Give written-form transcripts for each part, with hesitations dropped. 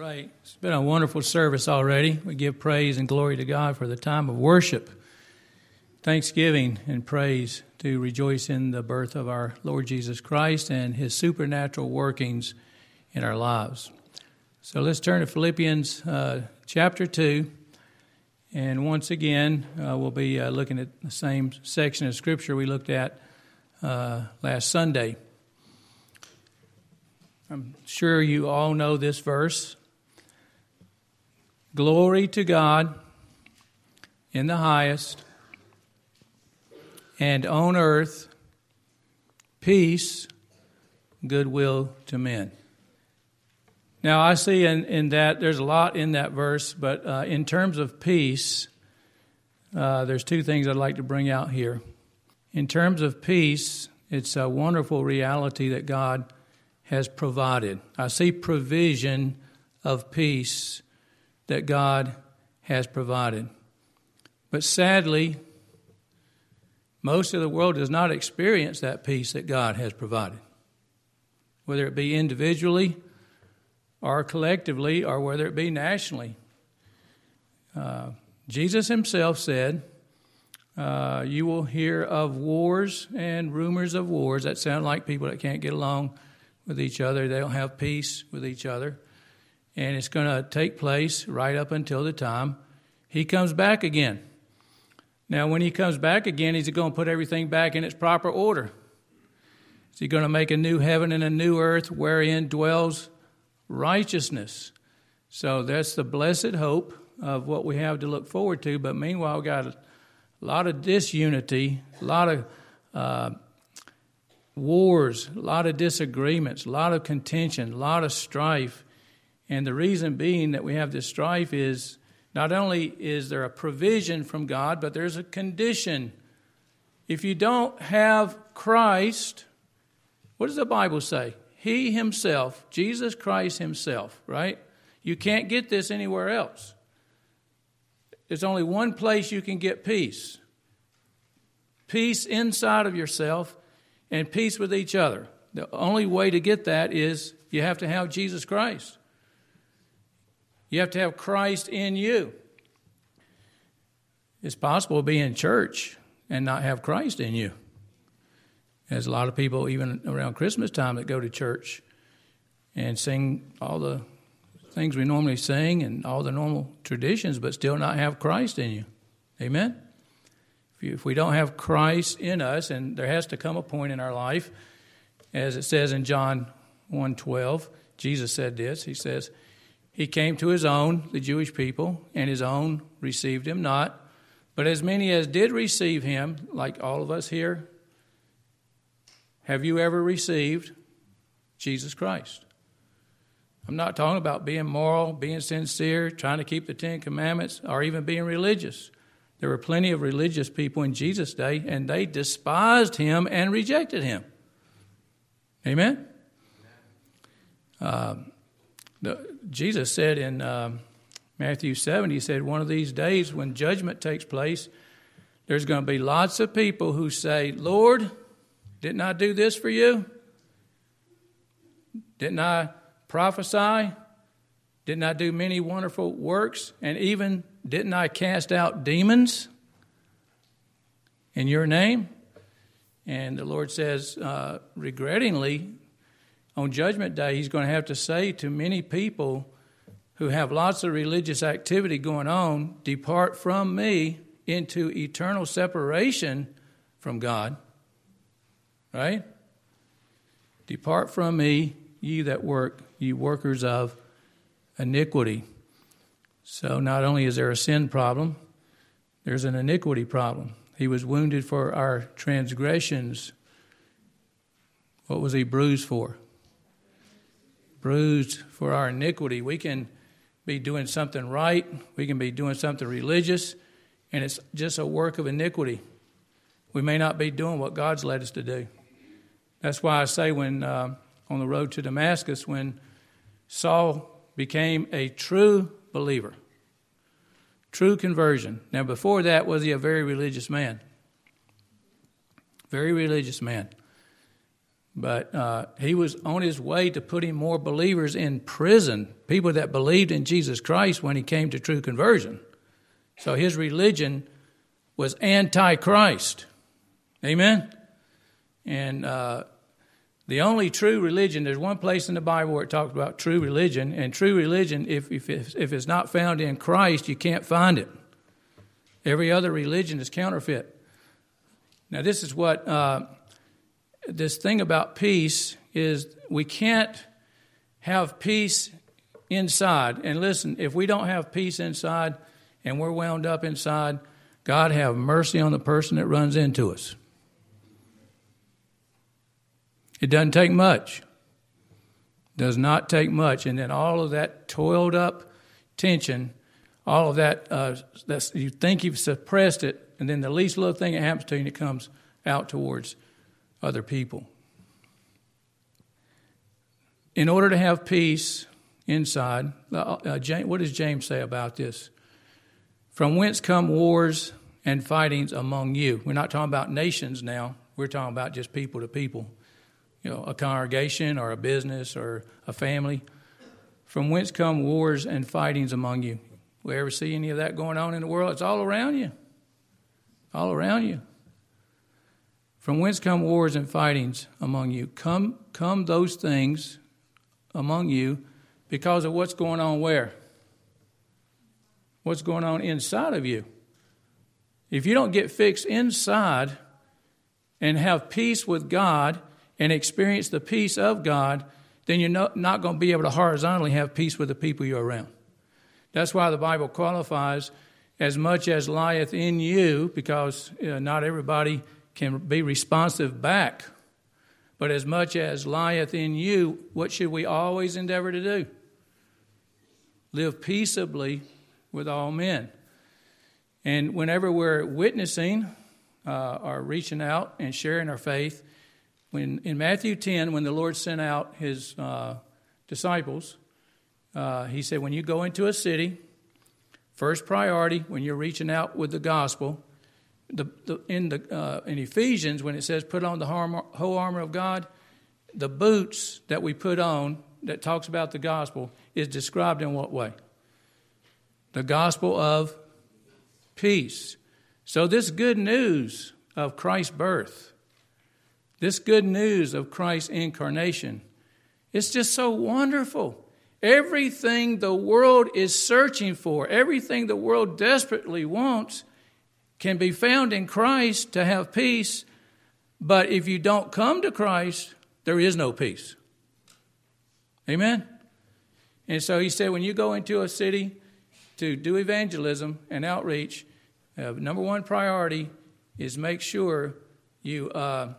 right. It's been a wonderful service already. We give praise and glory to God for the time of worship, thanksgiving, and praise to rejoice in the birth of our Lord Jesus Christ and his supernatural workings in our lives. So let's turn to Philippians chapter 2. And once again, we'll be looking at the same section of Scripture we looked at last Sunday. I'm sure you all know this verse. Glory to God in the highest, and on earth, peace, goodwill to men. Now, I see in that, there's a lot in that verse, but in terms of peace, there's two things I'd like to bring out here. In terms of peace, it's a wonderful reality that God has provided. I see provision of peace that God has provided. But sadly, most of the world does not experience that peace that God has provided, whether it be individually or collectively or whether it be nationally. Jesus himself said, you will hear of wars and rumors of wars. That sound like people that can't get along with each other. They don't have peace with each other. And it's going to take place right up until the time he comes back again. Now, when he comes back again, is he going to put everything back in its proper order? Is he going to make a new heaven and a new earth wherein dwells righteousness? So that's the blessed hope of what we have to look forward to. But meanwhile, we've got a lot of disunity, a lot of wars, a lot of disagreements, a lot of contention, a lot of strife. And the reason being that we have this strife is not only is there a provision from God, but there's a condition. If you don't have Christ, what does the Bible say? He himself, Jesus Christ himself, right? You can't get this anywhere else. There's only one place you can get peace. Peace inside of yourself and peace with each other. The only way to get that is you have to have Jesus Christ. You have to have Christ in you. It's possible to be in church and not have Christ in you. There's a lot of people, even around Christmas time, that go to church and sing all the things we normally sing and all the normal traditions, but still not have Christ in you. Amen? If we don't have Christ in us, and there has to come a point in our life, as it says in John 1:12, Jesus said this, he says, he came to his own, the Jewish people, and his own received him not. But as many as did receive him, like all of us here, have you ever received Jesus Christ? I'm not talking about being moral, being sincere, trying to keep the Ten Commandments, or even being religious. There were plenty of religious people in Jesus' day, and they despised him and rejected him. Amen? Jesus said in Matthew 7, he said, one of these days when judgment takes place, there's going to be lots of people who say, Lord, didn't I do this for you? Didn't I prophesy? Didn't I do many wonderful works? And even didn't I cast out demons in your name? And the Lord says, regrettingly, on Judgment Day, he's going to have to say to many people who have lots of religious activity going on, depart from me into eternal separation from God. Right? Depart from me, ye that work, ye workers of iniquity. So not only is there a sin problem, there's an iniquity problem. He was wounded for our transgressions. What was he bruised for? Bruised for our iniquity. We can be doing something right. We can be doing something religious, and it's just a work of iniquity. We may not be doing what God's led us to do. That's why I say when on the road to Damascus, when Saul became a true believer, true conversion. Now, before that, was he a very religious man? Very religious man. But he was on his way to putting more believers in prison, people that believed in Jesus Christ when he came to true conversion. So his religion was anti-Christ. Amen? And the only true religion, there's one place in the Bible where it talks about true religion, and true religion, if it's not found in Christ, you can't find it. Every other religion is counterfeit. Now, this is what this thing about peace is. We can't have peace inside. And listen, if we don't have peace inside and we're wound up inside, God have mercy on the person that runs into us. It doesn't take much. Does not take much. And then all of that toiled up tension, all of that, you think you've suppressed it, and then the least little thing that happens to you, and it comes out towards other people. In order to have peace inside, what does James say about this? From whence come wars and fightings among you? We're not talking about nations now. We're talking about just people to people. You know, a congregation or a business or a family. From whence come wars and fightings among you? We ever see any of that going on in the world? It's all around you. All around you. From whence come wars and fightings among you? Come those things among you because of what's going on where? What's going on inside of you? If you don't get fixed inside and have peace with God and experience the peace of God, then you're not going to be able to horizontally have peace with the people you're around. That's why the Bible qualifies as much as lieth in you, because not everybody can be responsive back. But as much as lieth in you, what should we always endeavor to do? Live peaceably with all men. And whenever we're witnessing or reaching out and sharing our faith, in Matthew 10, when the Lord sent out his disciples, he said, when you go into a city, first priority when you're reaching out with the gospel, in Ephesians, when it says put on the whole armor of God, the boots that we put on that talks about the gospel is described in what way? The gospel of peace. So this good news of Christ's birth, this good news of Christ's incarnation, it's just so wonderful. Everything the world is searching for, everything the world desperately wants, can be found in Christ to have peace. But if you don't come to Christ, there is no peace. Amen? And so he said, when you go into a city to do evangelism and outreach, number one priority is make sure you,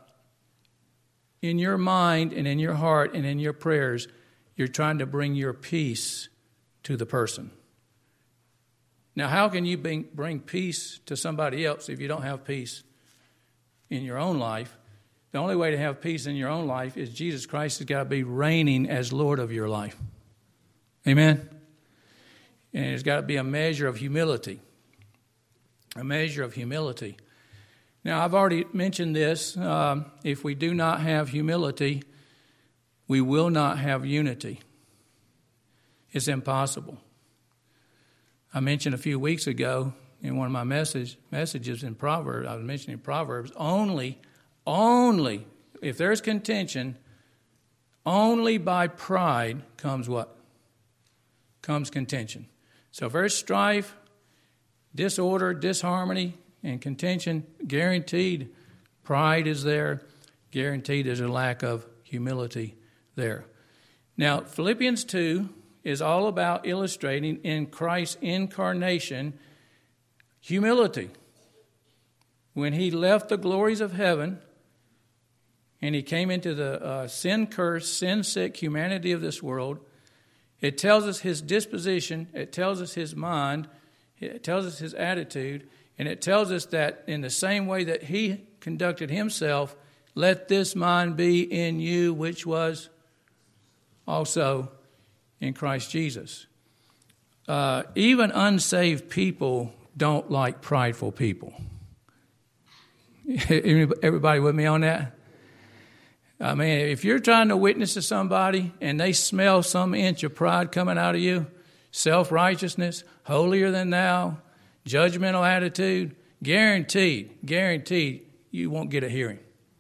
in your mind and in your heart and in your prayers, you're trying to bring your peace to the person. Now, how can you bring peace to somebody else if you don't have peace in your own life? The only way to have peace in your own life is Jesus Christ has got to be reigning as Lord of your life. Amen? And there's got to be a measure of humility. A measure of humility. Now, I've already mentioned this. If we do not have humility, we will not have unity. It's impossible. I mentioned a few weeks ago in one of my messages in Proverbs, I was mentioning Proverbs, only, if there's contention, only by pride comes what? Comes contention. So if there's strife, disorder, disharmony, and contention, guaranteed pride is there, guaranteed there's a lack of humility there. Now, Philippians 2 is all about illustrating in Christ's incarnation humility. When he left the glories of heaven and he came into the sin-cursed, sin-sick humanity of this world, it tells us his disposition, it tells us his mind, it tells us his attitude, and it tells us that in the same way that he conducted himself, let this mind be in you, which was also in Christ Jesus. Even unsaved people don't like prideful people. Everybody with me on that? I mean, if you're trying to witness to somebody and they smell some inch of pride coming out of you, self-righteousness, holier than thou, judgmental attitude, guaranteed, you won't get a hearing.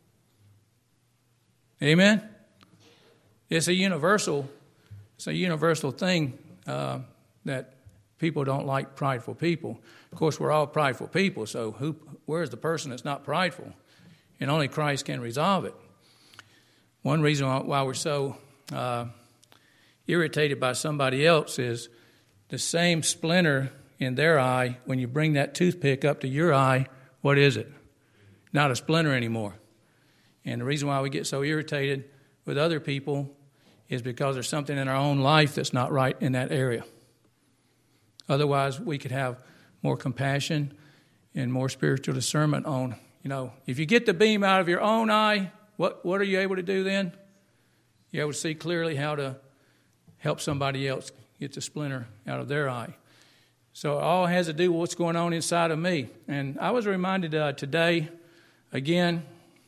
Amen? It's a universal thing that people don't like prideful people. Of course, we're all prideful people, so where's the person that's not prideful? And only Christ can resolve it. One reason why we're so irritated by somebody else is the same splinter in their eye. When you bring that toothpick up to your eye, what is it? Not a splinter anymore. And the reason why we get so irritated with other people is because there's something in our own life that's not right in that area. Otherwise, we could have more compassion and more spiritual discernment on, if you get the beam out of your own eye, what are you able to do then? You're able to see clearly how to help somebody else get the splinter out of their eye. So it all has to do with what's going on inside of me. And I was reminded today, again,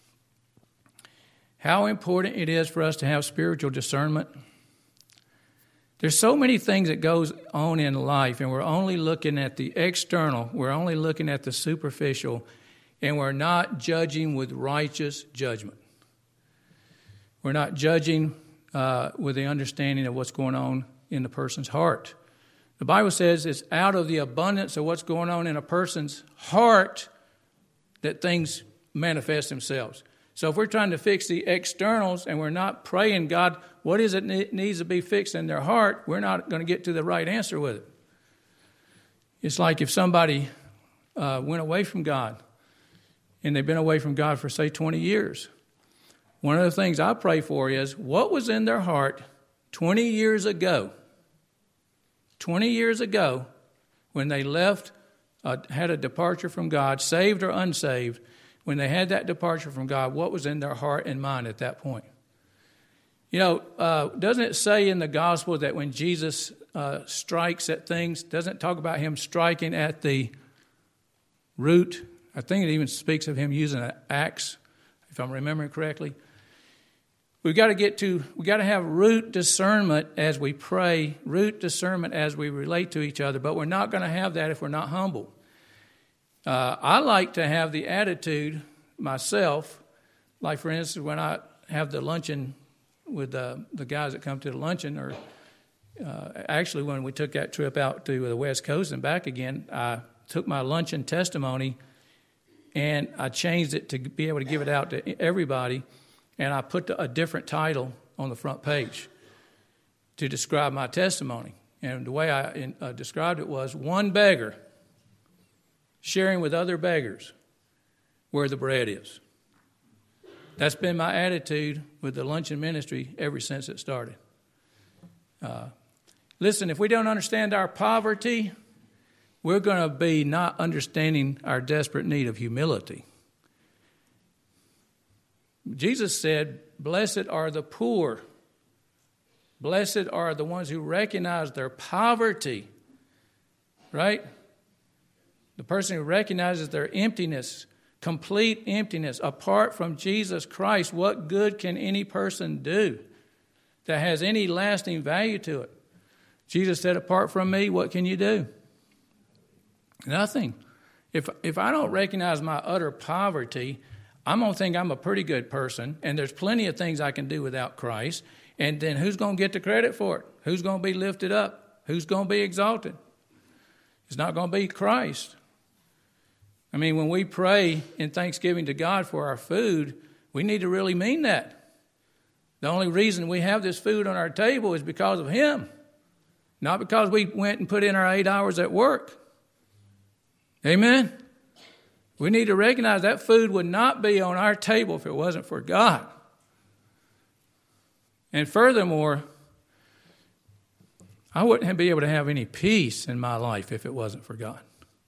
how important it is for us to have spiritual discernment. There's so many things that goes on in life, and we're only looking at the external. We're only looking at the superficial, and we're not judging with righteous judgment. We're not judging with the understanding of what's going on in the person's heart. The Bible says it's out of the abundance of what's going on in a person's heart that things manifest themselves. So if we're trying to fix the externals and we're not praying, God, what is it that needs to be fixed in their heart, we're not going to get to the right answer with it. It's like if somebody went away from God and they've been away from God for, say, 20 years. One of the things I pray for is what was in their heart 20 years ago. 20 years ago when they left, had a departure from God, saved or unsaved. When they had that departure from God, what was in their heart and mind at that point? Doesn't it say in the gospel that when Jesus strikes at things, doesn't it talk about him striking at the root? I think it even speaks of him using an axe, if I'm remembering correctly. We got to have root discernment as we pray, root discernment as we relate to each other, but we're not going to have that if we're not humble. I like to have the attitude myself, like for instance, when I have the luncheon with the guys that come to the luncheon, or actually when we took that trip out to the West Coast and back again, I took my luncheon testimony and I changed it to be able to give it out to everybody. And I put a different title on the front page to describe my testimony. And the way I described it was, one beggar sharing with other beggars where the bread is. That's been my attitude with the luncheon ministry ever since it started. Listen, if we don't understand our poverty, we're going to be not understanding our desperate need of humility. Jesus said, blessed are the poor. Blessed are the ones who recognize their poverty. Right? The person who recognizes their emptiness, complete emptiness, apart from Jesus Christ. What good can any person do that has any lasting value to it? Jesus said, apart from me, what can you do? Nothing. If I don't recognize my utter poverty, I'm going to think I'm a pretty good person, and there's plenty of things I can do without Christ. And then who's going to get the credit for it? Who's going to be lifted up? Who's going to be exalted? It's not going to be Christ. I mean, when we pray in thanksgiving to God for our food, we need to really mean that. The only reason we have this food on our table is because of Him, not because we went and put in our 8 hours at work. Amen? We need to recognize that food would not be on our table if it wasn't for God. And furthermore, I wouldn't be able to have any peace in my life if it wasn't for God.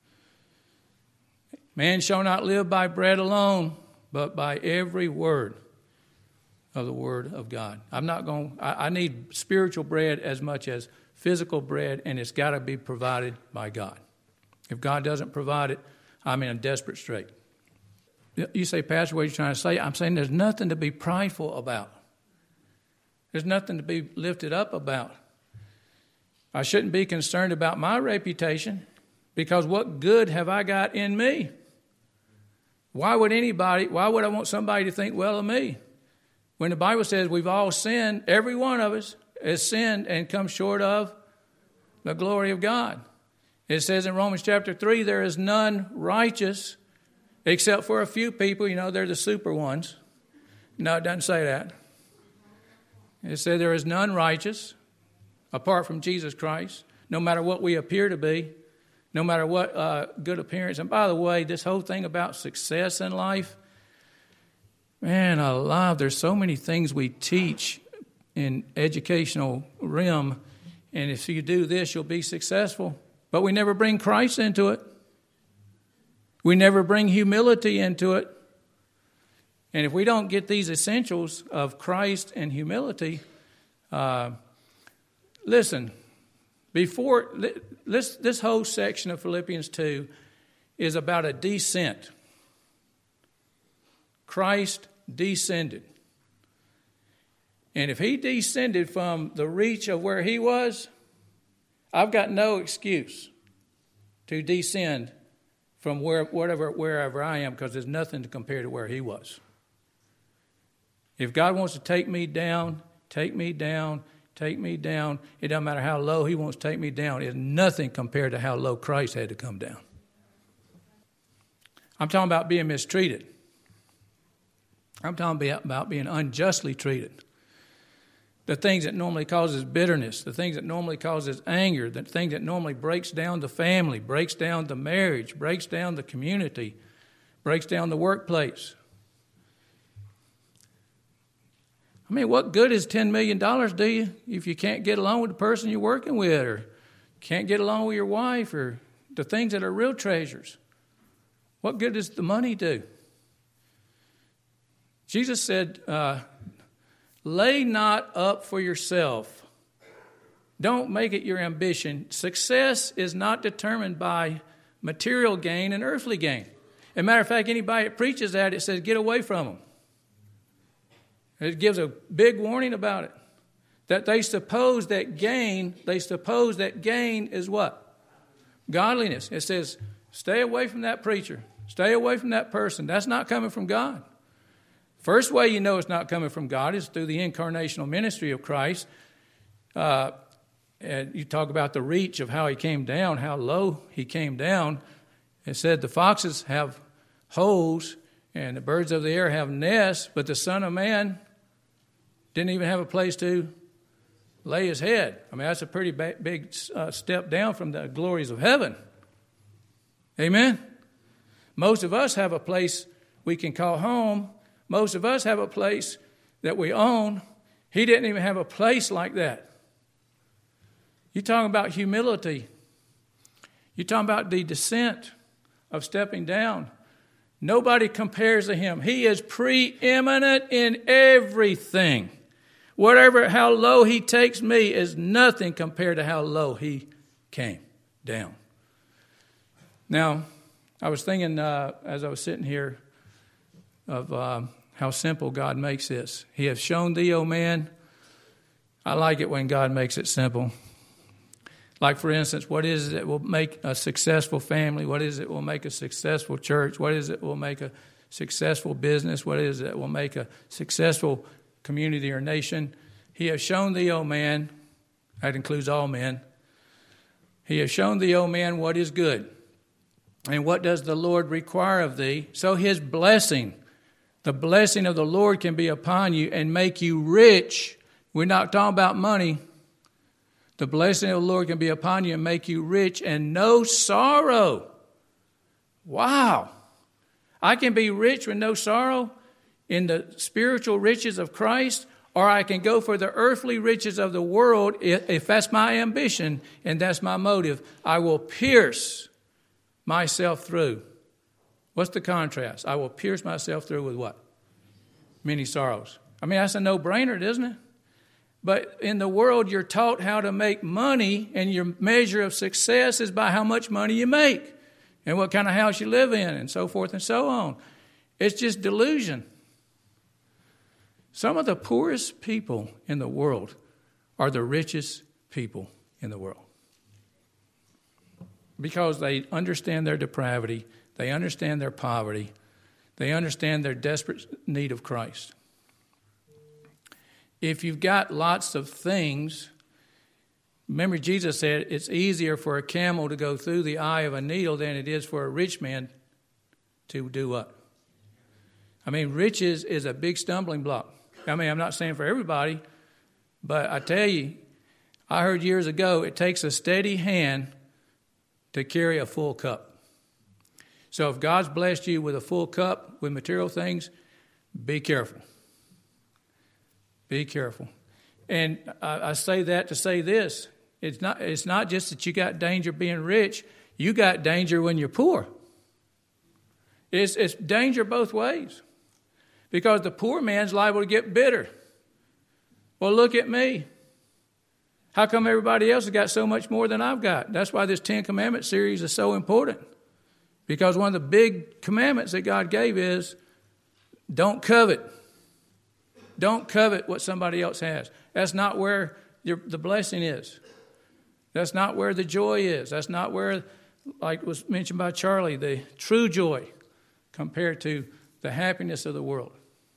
Man shall not live by bread alone, but by every word of the Word of God. I need spiritual bread as much as physical bread, and it's got to be provided by God. If God doesn't provide it, I'm in a desperate strait. You say, Pastor, what are you trying to say? I'm saying there's nothing to be prideful about. There's nothing to be lifted up about. I shouldn't be concerned about my reputation, because what good have I got in me? Why would I want somebody to think well of me? When the Bible says we've all sinned, every one of us has sinned and come short of the glory of God. It says in Romans chapter 3, there is none righteous except for a few people. You know, they're the super ones. No, it doesn't say that. It said there is none righteous apart from Jesus Christ, no matter what we appear to be, no matter what good appearance. And by the way, this whole thing about success in life, man, alive, there's so many things we teach in educational realm, and if you do this, you'll be successful. But we never bring Christ into it. We never bring humility into it. And if we don't get these essentials of Christ and humility, listen, this whole section of Philippians 2 is about a descent. Christ descended. And if he descended from the reach of where he was, I've got no excuse to descend from wherever I am, because there's nothing to compare to where he was. If God wants to take me down, take me down, take me down. It doesn't matter how low he wants to take me down. It's nothing compared to how low Christ had to come down. I'm talking about being mistreated. I'm talking about being unjustly treated. The things that normally causes bitterness, the things that normally causes anger, the things that normally breaks down the family, breaks down the marriage, breaks down the community, breaks down the workplace. I mean, what good is $10 million do you if you can't get along with the person you're working with, or can't get along with your wife, or the things that are real treasures? What good does the money do? Jesus said, lay not up for yourself. Don't make it your ambition. Success is not determined by material gain and earthly gain. As a matter of fact, anybody that preaches that, it says get away from them. It gives a big warning about it. That they suppose that gain is what? Godliness. It says stay away from that preacher. Stay away from that person. That's not coming from God. First way you know it's not coming from God is through the incarnational ministry of Christ. And you talk about the reach of how he came down, how low he came down. It said the foxes have holes and the birds of the air have nests, but the Son of Man didn't even have a place to lay his head. I mean, that's a pretty big step down from the glories of heaven. Amen? Most of us have a place we can call home. Most of us have a place that we own. He didn't even have a place like that. You're talking about humility. You're talking about the descent of stepping down. Nobody compares to him. He is preeminent in everything. How low he takes me is nothing compared to how low he came down. Now, I was thinking as I was sitting here of how simple God makes this. He has shown thee, O man. I like it when God makes it simple. Like, for instance, what is it that will make a successful family? What is it that will make a successful church? What is it that will make a successful business? What is it that will make a successful community or nation? He has shown thee, O man. That includes all men. He has shown thee, O man, what is good. And what does the Lord require of thee? So his blessing, the blessing of the Lord can be upon you and make you rich. We're not talking about money. The blessing of the Lord can be upon you and make you rich and no sorrow. Wow. I can be rich with no sorrow in the spiritual riches of Christ, or I can go for the earthly riches of the world. If that's my ambition and that's my motive, I will pierce myself through. What's the contrast? I will pierce myself through with what? Many sorrows. I mean, that's a no-brainer, isn't it? But in the world, you're taught how to make money, and your measure of success is by how much money you make and what kind of house you live in and so forth and so on. It's just delusion. Some of the poorest people in the world are the richest people in the world. Because they understand their depravity, they understand their poverty, they understand their desperate need of Christ. If you've got lots of things, remember Jesus said it's easier for a camel to go through the eye of a needle than it is for a rich man to do what? I mean, riches is a big stumbling block. I mean, I'm not saying for everybody, but I tell you, I heard years ago, it takes a steady hand to carry a full cup. So if God's blessed you with a full cup with material things, be careful. Be careful. And I say that to say this. It's not just that you got danger being rich. You got danger when you're poor. It's danger both ways. Because the poor man's liable to get bitter. Well, look at me. How come everybody else has got so much more than I've got? That's why this 10 Commandments series is so important. Because one of the big commandments that God gave is don't covet. Don't covet what somebody else has. That's not where the blessing is. That's not where the joy is. That's not where, like was mentioned by Charlie, the true joy compared to the happiness of the world.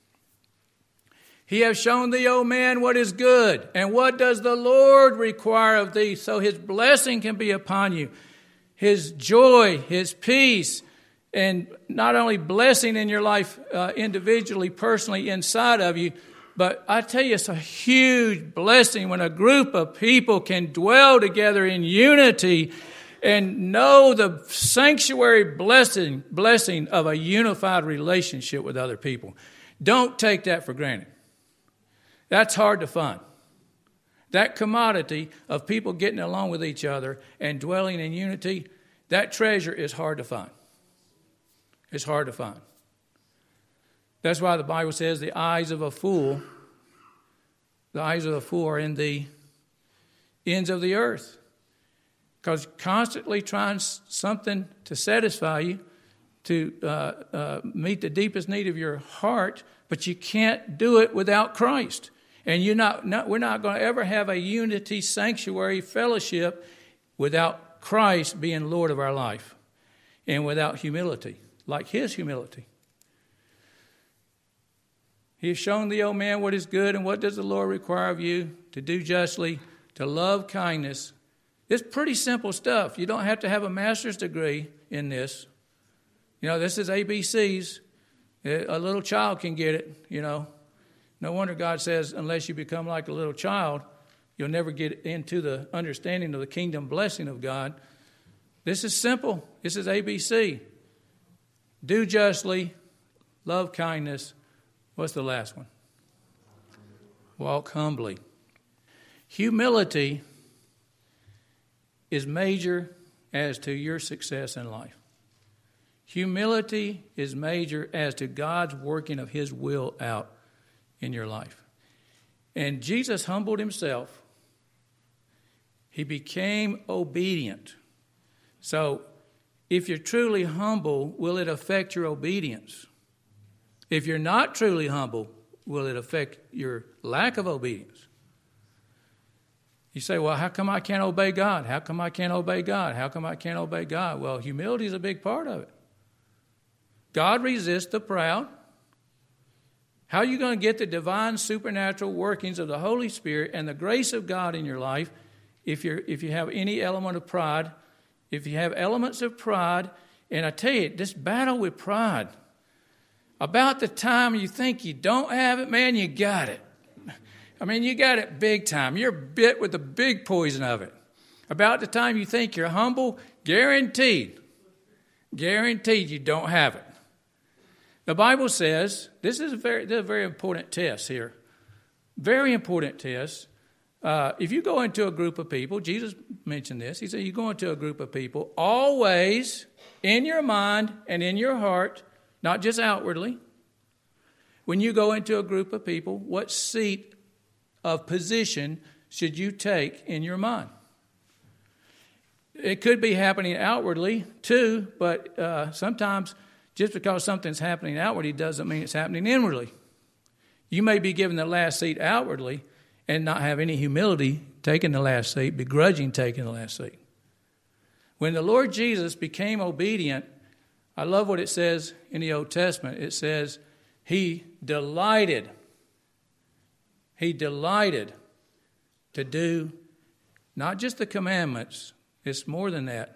He has shown thee, O man, what is good, and what does the Lord require of thee, so his blessing can be upon you, his joy, his peace, and not only blessing in your life individually, personally, inside of you, but I tell you, it's a huge blessing when a group of people can dwell together in unity and know the sanctuary blessing of a unified relationship with other people. Don't take that for granted. That's hard to find. That commodity of people getting along with each other and dwelling in unity, that treasure is hard to find. It's hard to find. That's why the Bible says the eyes of a fool are in the ends of the earth. Because constantly trying something to satisfy you, to meet the deepest need of your heart, but you can't do it without Christ. And we're not going to ever have a unity sanctuary fellowship without Christ being Lord of our life and without humility, like his humility. He has shown thee, O man, what is good, and what does the Lord require of you? To do justly, to love kindness. It's pretty simple stuff. You don't have to have a master's degree in this. You know, this is ABCs. A little child can get it, you know. No wonder God says, unless you become like a little child, you'll never get into the understanding of the kingdom blessing of God. This is simple. This is ABC. Do justly, love kindness. What's the last one? Walk humbly. Humility is major as to your success in life. Humility is major as to God's working of his will out in your life. And Jesus humbled himself. He became obedient. So if you're truly humble, will it affect your obedience? If you're not truly humble, will it affect your lack of obedience? You say, well, how come I can't obey God? How come I can't obey God? How come I can't obey God? Well, humility is a big part of it. God resists the proud. How are you going to get the divine supernatural workings of the Holy Spirit and the grace of God in your life if you have any element of pride? If you have elements of pride, and I tell you, this battle with pride, about the time you think you don't have it, man, you got it. I mean, you got it big time. You're bit with the big poison of it. About the time you think you're humble, guaranteed you don't have it. The Bible says, this is a very important test here. Very important test. If you go into a group of people, Jesus mentioned this. He said, you go into a group of people, always in your mind and in your heart, not just outwardly. When you go into a group of people, what seat of position should you take in your mind? It could be happening outwardly too, but sometimes Just because something's happening outwardly doesn't mean it's happening inwardly. You may be given the last seat outwardly and not have any humility taking the last seat, begrudging taking the last seat. When the Lord Jesus became obedient, I love what it says in the Old Testament. It says, He delighted to do not just the commandments, it's more than that.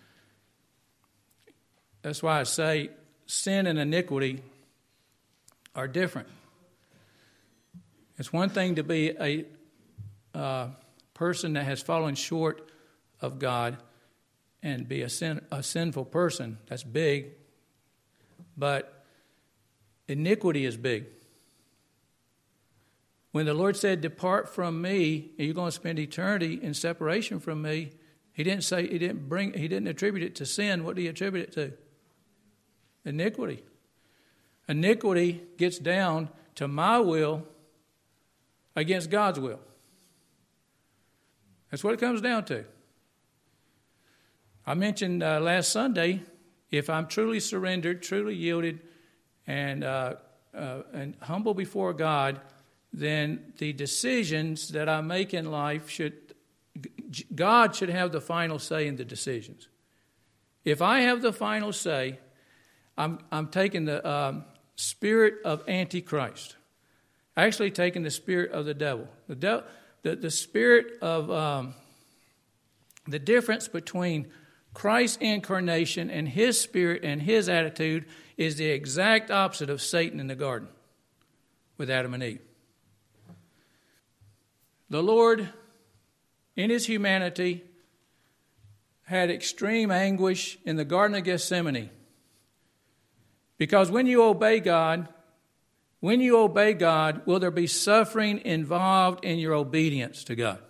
That's why I say sin and iniquity are different. It's one thing to be a person that has fallen short of God and be a sinful person. That's big. But iniquity is big. When the Lord said, "Depart from me," and you're going to spend eternity in separation from me, He didn't attribute it to sin. What did He attribute it to? Iniquity. Iniquity gets down to my will against God's will. That's what it comes down to. I mentioned last Sunday, if I'm truly surrendered, truly yielded, and humble before God, then the decisions that I make in life God should have the final say in the decisions. If I have the final say, I'm taking the spirit of Antichrist. Actually taking the spirit of the devil. The spirit of the difference between Christ's incarnation and His spirit and His attitude is the exact opposite of Satan in the garden with Adam and Eve. The Lord, in His humanity, had extreme anguish in the Garden of Gethsemane. Because when you obey God, will there be suffering involved in your obedience to God?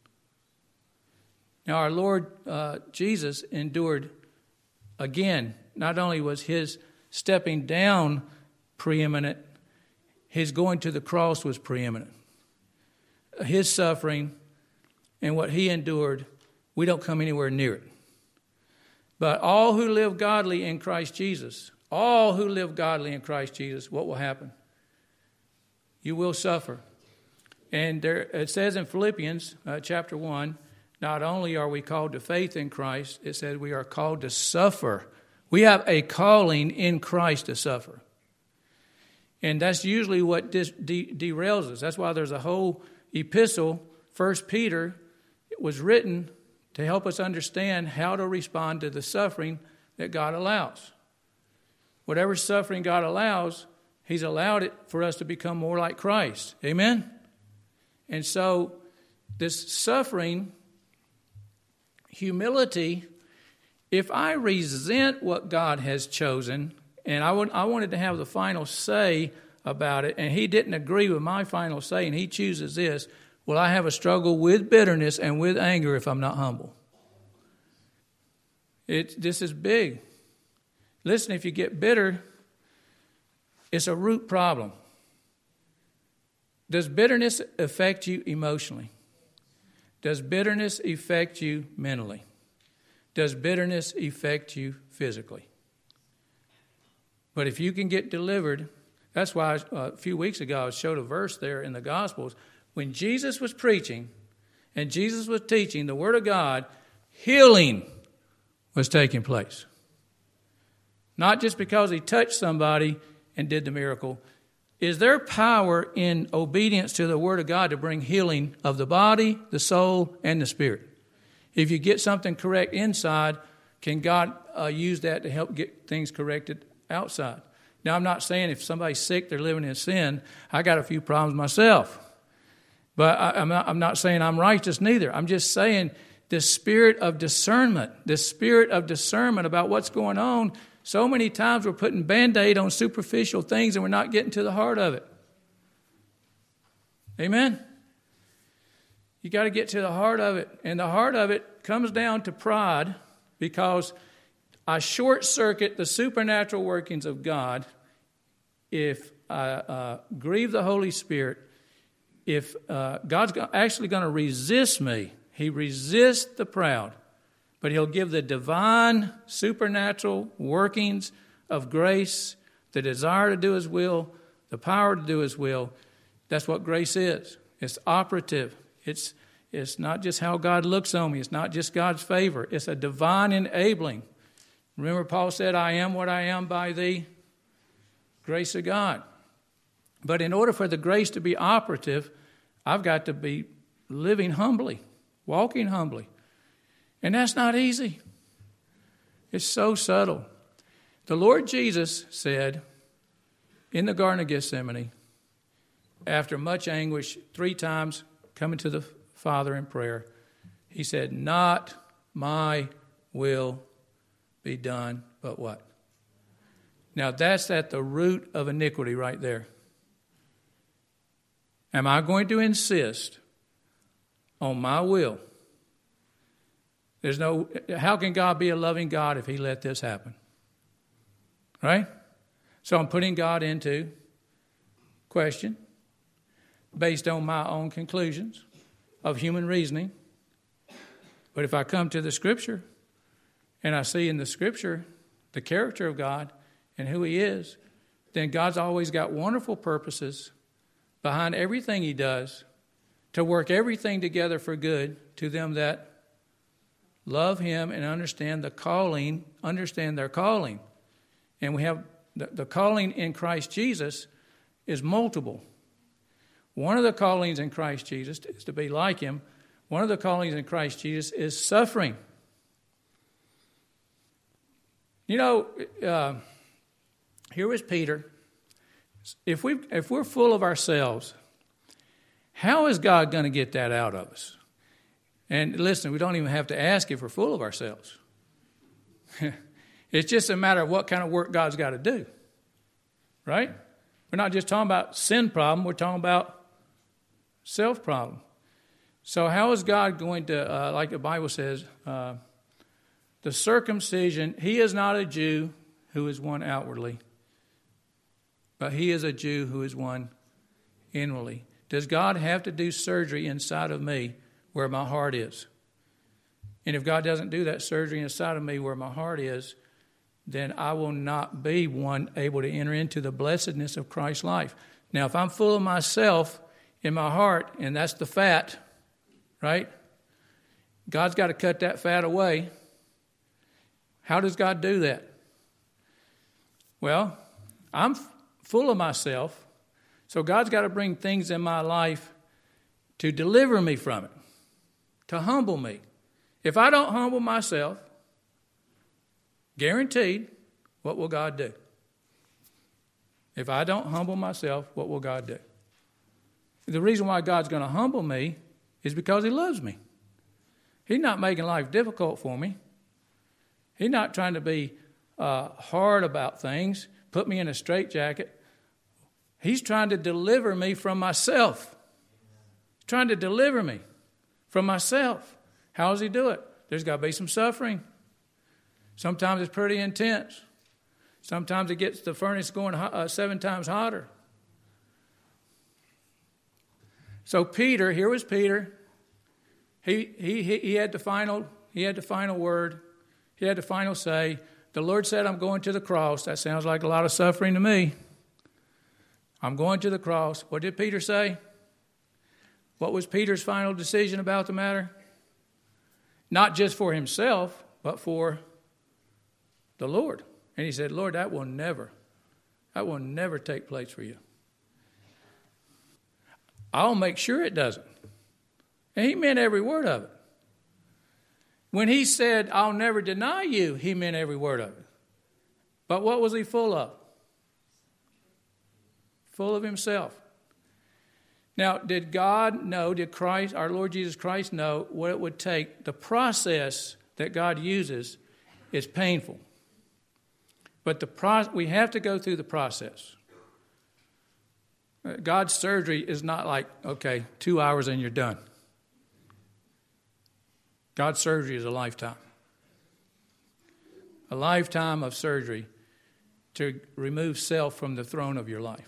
Now, our Lord Jesus endured, again, not only was His stepping down preeminent, His going to the cross was preeminent. His suffering and what He endured, we don't come anywhere near it. But all who live godly in Christ Jesus, what will happen? You will suffer. And it says in Philippians chapter 1, not only are we called to faith in Christ, it says we are called to suffer. We have a calling in Christ to suffer. And that's usually what derails us. That's why there's a whole epistle, 1 Peter, was written to help us understand how to respond to the suffering that God allows. Whatever suffering God allows, He's allowed it for us to become more like Christ. Amen? And so this suffering, humility, if I resent what God has chosen, and I wanted to have the final say about it, and He didn't agree with my final say, and He chooses this, will I have a struggle with bitterness and with anger if I'm not humble? This is big. Listen, if you get bitter, it's a root problem. Does bitterness affect you emotionally? Does bitterness affect you mentally? Does bitterness affect you physically? But if you can get delivered, that's why a few weeks ago I showed a verse there in the Gospels. When Jesus was preaching and Jesus was teaching the Word of God, healing was taking place. Not just because He touched somebody and did the miracle. Is there power in obedience to the Word of God to bring healing of the body, the soul, and the spirit? If you get something correct inside, can God use that to help get things corrected outside? Now, I'm not saying if somebody's sick, they're living in sin. I got a few problems myself. But I'm not saying I'm righteous neither. I'm just saying this spirit of discernment about what's going on. So many times we're putting Band-Aid on superficial things and we're not getting to the heart of it. Amen? You got to get to the heart of it. And the heart of it comes down to pride, because I short-circuit the supernatural workings of God if I grieve the Holy Spirit. If God's actually going to resist me, He resists the proud, but He'll give the divine supernatural workings of grace, the desire to do His will, the power to do His will. That's what grace is. It's operative. It's not just how God looks on me. It's not just God's favor. It's a divine enabling. Remember Paul said, I am what I am by the grace of God. But in order for the grace to be operative, I've got to be living humbly, walking humbly. And that's not easy. It's so subtle. The Lord Jesus said in the Garden of Gethsemane, after much anguish, 3 times coming to the Father in prayer, He said, not my will be done, but what? Now that's at the root of iniquity right there. Am I going to insist on my will? How can God be a loving God if He let this happen? Right? So I'm putting God into question based on my own conclusions of human reasoning. But if I come to the Scripture and I see in the Scripture the character of God and who He is, then God's always got wonderful purposes behind everything He does to work everything together for good to them that love Him and understand their calling. And we have the calling in Christ Jesus is multiple. One of the callings in Christ Jesus is to be like Him. One of the callings in Christ Jesus is suffering. You know, here was Peter. If we're full of ourselves, how is God going to get that out of us? And listen, we don't even have to ask if we're full of ourselves. It's just a matter of what kind of work God's got to do. Right? We're not just talking about sin problem. We're talking about self problem. So how is God going to, like the Bible says, the circumcision, He is not a Jew who is one outwardly, but He is a Jew who is one inwardly. Does God have to do surgery inside of me where my heart is? And if God doesn't do that surgery inside of me where my heart is, then I will not be one able to enter into the blessedness of Christ's life. Now, if I'm full of myself in my heart, and that's the fat, right? God's got to cut that fat away. How does God do that? Well, I'm full of myself, so God's got to bring things in my life to deliver me from it, to humble me. If I don't humble myself, guaranteed, what will God do? If I don't humble myself, what will God do? The reason why God's going to humble me is because He loves me. He's not making life difficult for me. He's not trying to be hard about things, put me in a straitjacket. He's trying to deliver me from myself. He's trying to deliver me from myself. How does He do it? There's got to be some suffering. Sometimes it's pretty intense. Sometimes it gets the furnace going 7 times hotter. So Peter, here was Peter. He had the final word. He had the final say. The Lord said, I'm going to the cross. That sounds like a lot of suffering to me. I'm going to the cross. What did Peter say? What was Peter's final decision about the matter? Not just for himself, but for the Lord. And he said, Lord, that will never take place for you. I'll make sure it doesn't. And he meant every word of it. When he said, I'll never deny you, he meant every word of it. But what was he full of? Full of himself. Now, did God know, did Christ, our Lord Jesus Christ know what it would take? The process that God uses is painful. But we have to go through the process. God's surgery is not like, 2 hours and you're done. God's surgery is a lifetime. A lifetime of surgery to remove self from the throne of your life.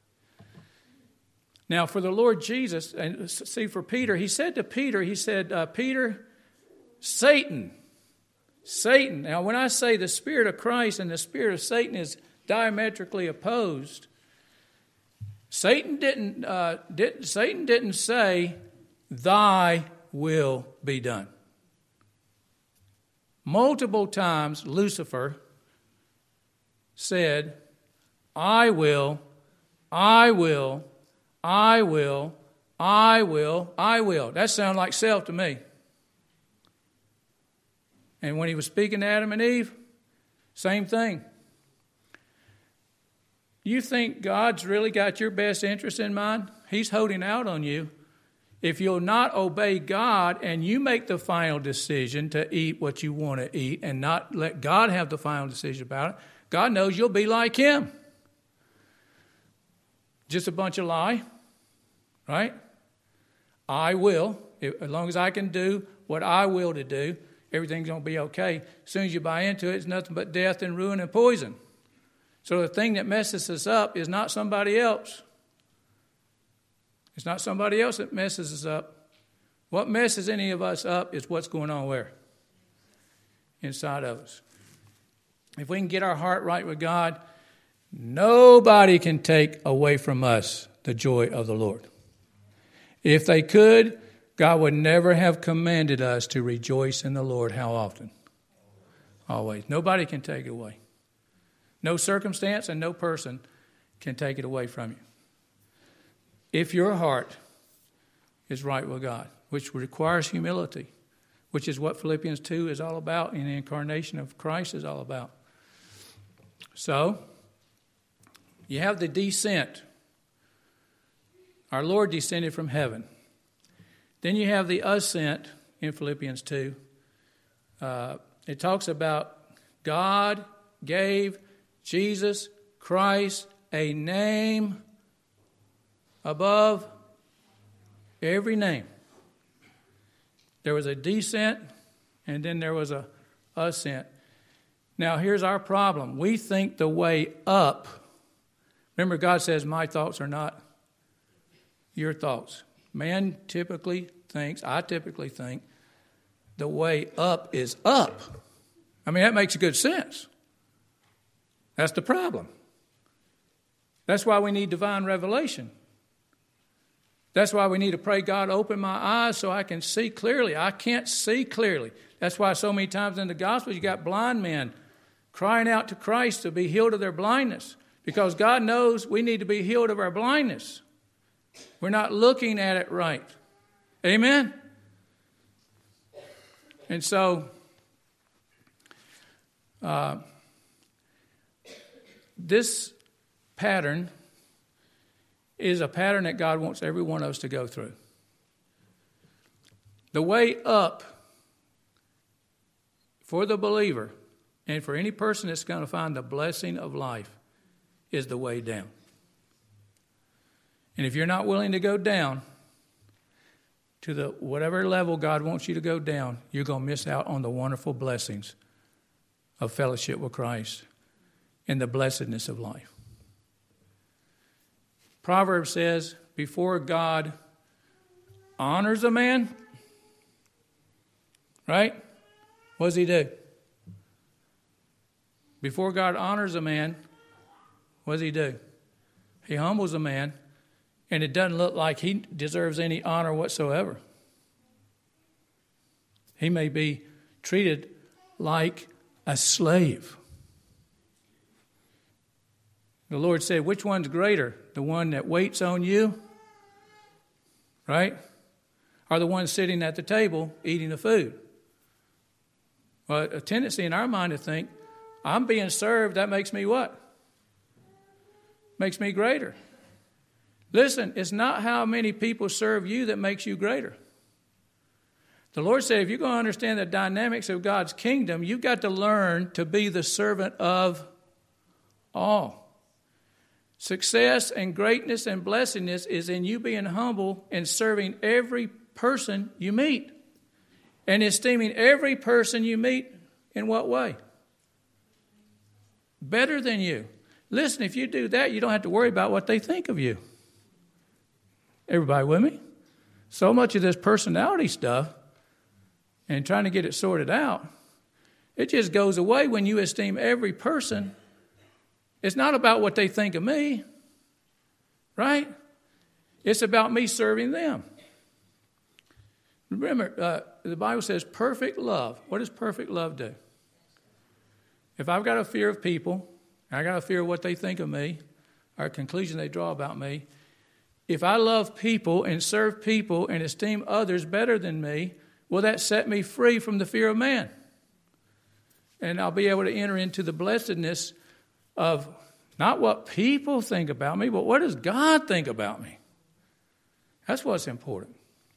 Now, for the Lord Jesus, and see, for Peter, he said to Peter, Peter, Satan Satan. Now, when I say the Spirit of Christ and the Spirit of Satan is diametrically opposed, Satan didn't say, "Thy will be done." Multiple times, Lucifer said, "I will, I will, I will, I will, I will." That sounds like self to me. And when he was speaking to Adam and Eve, same thing. You think God's really got your best interest in mind? He's holding out on you. If you'll not obey God and you make the final decision to eat what you want to eat and not let God have the final decision about it, God knows you'll be like him. Just a bunch of lie, right? I will. As long as I can do what I will to do, everything's going to be okay. As soon as you buy into it, it's nothing but death and ruin and poison. So the thing that messes us up is not somebody else. It's not somebody else that messes us up. What messes any of us up is what's going on where? Inside of us. If we can get our heart right with God, nobody can take away from us the joy of the Lord. If they could, God would never have commanded us to rejoice in the Lord. How often? Always. Nobody can take it away. No circumstance and no person can take it away from you. If your heart is right with God, which requires humility, which is what Philippians 2 is all about and the incarnation of Christ is all about. So, you have the descent. Our Lord descended from heaven. Then you have the ascent in Philippians 2. It talks about God gave Jesus Christ a name above every name. There was a descent and then there was a ascent. Now here's our problem. We think the way up. Remember, God says, "My thoughts are not your thoughts." Man typically thinks, I typically think, the way up is up. I mean, that makes good sense. That's the problem. That's why we need divine revelation. That's why we need to pray, "God, open my eyes so I can see clearly." I can't see clearly. That's why so many times in the Gospels you got blind men crying out to Christ to be healed of their blindness. Because God knows we need to be healed of our blindness. We're not looking at it right. Amen? And so, this pattern is a pattern that God wants every one of us to go through. The way up for the believer and for any person that's going to find the blessing of life is the way down. And if you're not willing to go down to the whatever level God wants you to go down, you're going to miss out on the wonderful blessings of fellowship with Christ and the blessedness of life. Proverbs says, before God honors a man, right? What does he do? Before God honors a man, what does he do? He humbles a man, and it doesn't look like he deserves any honor whatsoever. He may be treated like a slave. The Lord said, which one's greater? The one that waits on you, right? Or the one sitting at the table eating the food? Well, a tendency in our mind to think, I'm being served, that makes me what? Makes me greater. Listen, it's not how many people serve you that makes you greater. The Lord said, if you're going to understand the dynamics of God's kingdom, you've got to learn to be the servant of all. Success and greatness and blessedness is in you being humble and serving every person you meet. And esteeming every person you meet in what way? Better than you. Listen, if you do that, you don't have to worry about what they think of you. Everybody with me? So much of this personality stuff and trying to get it sorted out It just goes away when you esteem every person. It's not about what they think of me, right? It's about me serving them. Remember, the Bible says perfect love. What does perfect love do? If I've got a fear of people, I got a fear of what they think of me, or a conclusion they draw about me, if I love people and serve people and esteem others better than me, will that set me free from the fear of man? And I'll be able to enter into the blessedness of not what people think about me, but what does God think about me? That's what's important.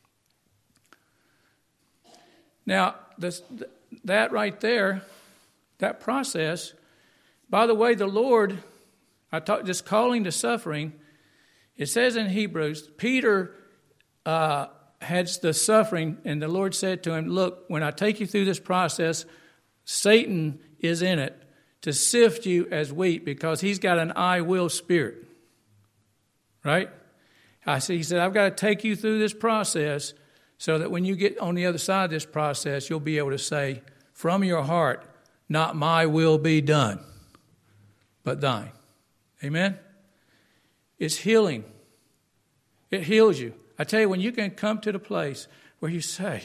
Now, that right there, that process, by the way, the Lord, this calling to suffering, it says in Hebrews, Peter had the suffering, and the Lord said to him, look, when I take you through this process, Satan is in it to sift you as wheat because he's got an I will spirit. Right? He said, I've got to take you through this process so that when you get on the other side of this process, you'll be able to say from your heart, not my will be done, but thine. Amen? It's healing. It heals you. I tell you, when you can come to the place where you say,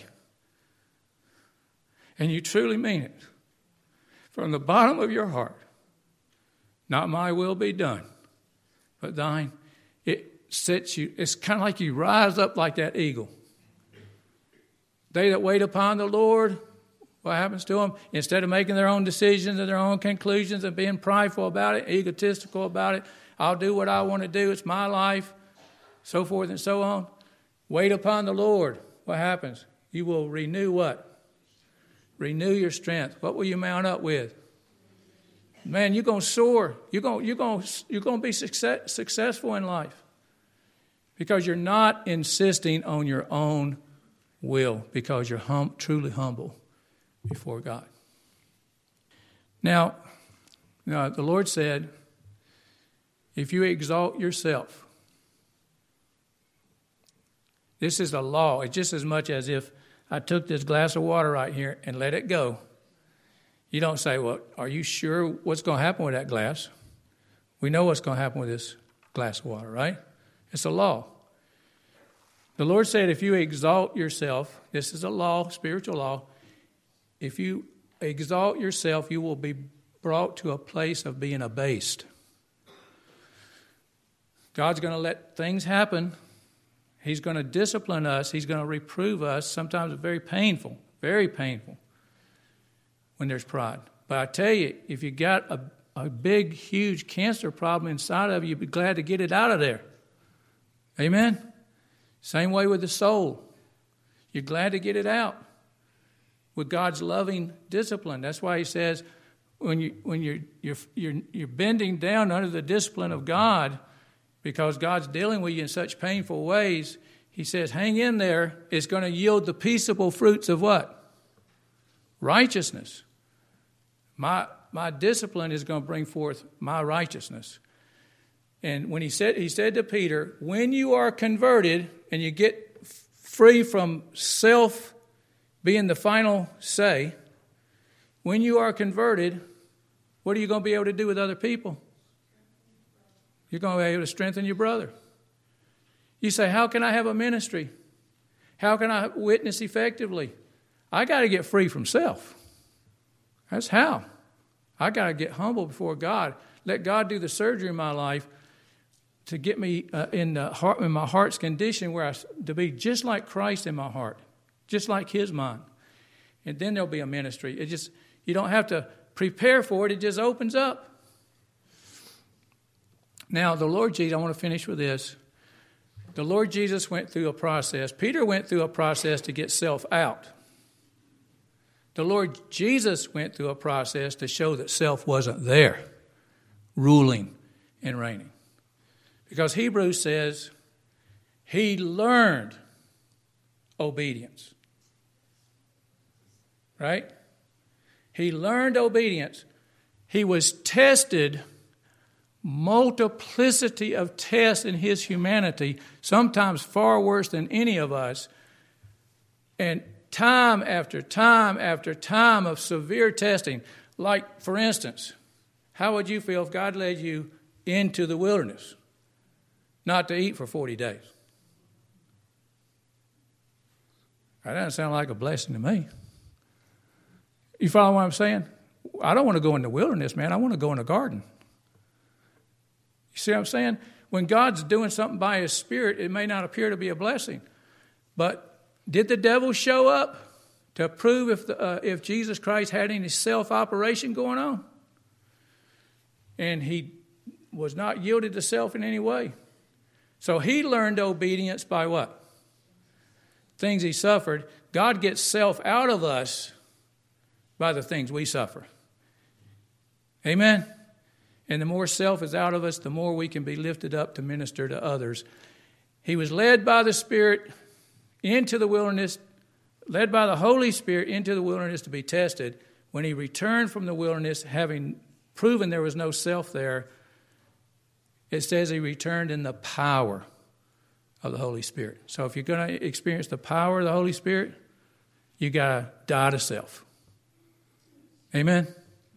and you truly mean it, from the bottom of your heart, not my will be done, but thine, it sets you, it's kind of like you rise up like that eagle. They that wait upon the Lord, what happens to them? Instead of making their own decisions and their own conclusions and being prideful about it, egotistical about it, I'll do what I want to do, it's my life, so forth and so on. Wait upon the Lord. What happens? You will renew what? Renew your strength. What will you mount up with? Man, you're going to soar. You're going to be successful in life because you're not insisting on your own will because you're truly humble before God. Now, the Lord said, if you exalt yourself, this is a law. It's just as much as if I took this glass of water right here and let it go. You don't say, well, are you sure what's going to happen with that glass? We know what's going to happen with this glass of water, right? It's a law. The Lord said, if you exalt yourself, this is a law, spiritual law. If you exalt yourself, you will be brought to a place of being abased. God's going to let things happen. He's going to discipline us. He's going to reprove us. Sometimes it's very painful when there's pride. But I tell you, if you got a big, huge cancer problem inside of you, you'd be glad to get it out of there. Amen? Same way with the soul. You're glad to get it out with God's loving discipline. That's why he says when you're bending down under the discipline of God, because God's dealing with you in such painful ways, he says, hang in there. It's going to yield the peaceable fruits of what? Righteousness. My discipline is going to bring forth my righteousness. And when he said to Peter, when you are converted and you get free from self being the final say, when you are converted, what are you going to be able to do with other people? You're going to be able to strengthen your brother. You say, how can I have a ministry? How can I witness effectively? I got to get free from self. That's how. I got to get humble before God. Let God do the surgery in my life to get me in my heart's condition to be just like Christ in my heart, just like his mind. And then there'll be a ministry. You don't have to prepare for it. It just opens up. Now, the Lord Jesus, I want to finish with this. The Lord Jesus went through a process. Peter went through a process to get self out. The Lord Jesus went through a process to show that self wasn't there, ruling and reigning. Because Hebrews says he learned obedience. Right? He learned obedience. He was tested, multiplicity of tests in his humanity, sometimes far worse than any of us. And time after time after time of severe testing. Like, for instance, how would you feel if God led you into the wilderness not to eat for 40 days? That doesn't sound like a blessing to me. You follow what I'm saying? I don't want to go in the wilderness, man. I want to go in the garden. You see what I'm saying? When God's doing something by His Spirit, it may not appear to be a blessing. But did the devil show up to prove if Jesus Christ had any self-operation going on? And he was not yielded to self in any way. So he learned obedience by what? Things he suffered. God gets self out of us by the things we suffer. Amen? And the more self is out of us, the more we can be lifted up to minister to others. He was led by the Spirit into the wilderness, led by the Holy Spirit into the wilderness to be tested. When he returned from the wilderness, having proven there was no self there, it says he returned in the power of the Holy Spirit. So if you're going to experience the power of the Holy Spirit, you got to die to self. Amen?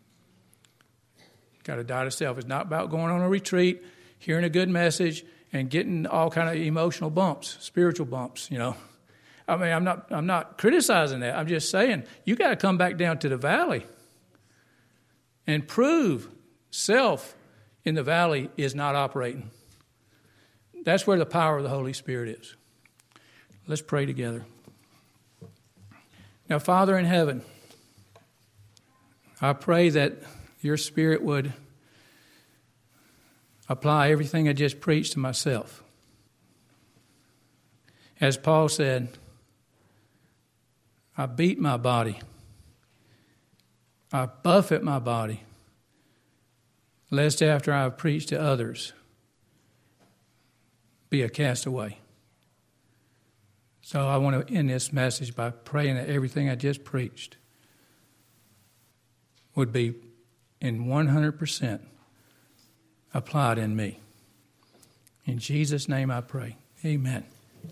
Got to die to self. It's not about going on a retreat, hearing a good message, and getting all kind of emotional bumps, spiritual bumps, you know. I mean, I'm not criticizing that. I'm just saying you got to come back down to the valley and prove self in the valley is not operating. That's where the power of the Holy Spirit is. Let's pray together. Now, Father in heaven, I pray that your Spirit would apply everything I just preached to myself. As Paul said, I beat my body. I buffet my body, lest after I have preached to others, be a castaway. So I want to end this message by praying that everything I just preached would be in 100% applied in me. In Jesus' name I pray. Amen.